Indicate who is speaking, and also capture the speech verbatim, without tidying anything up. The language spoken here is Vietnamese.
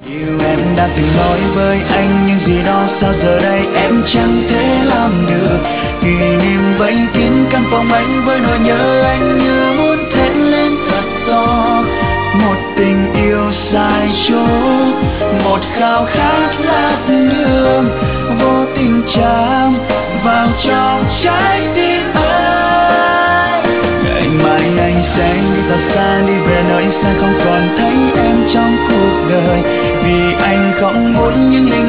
Speaker 1: Điều em đã từng nói với anh nhưng gì đó sao giờ đây em chẳng thể làm được. Kỷ niệm vây kín căn phòng anh với nỗi nhớ anh như muốn thét lên thật to. Một tình yêu sai chỗ, một khao khát lát nương vô tình chạm vào trong trái tim anh. Ngày mai anh sẽ đi thật xa, đi về nơi xa không còn thấy em trong cuộc đời. Vì anh không muốn những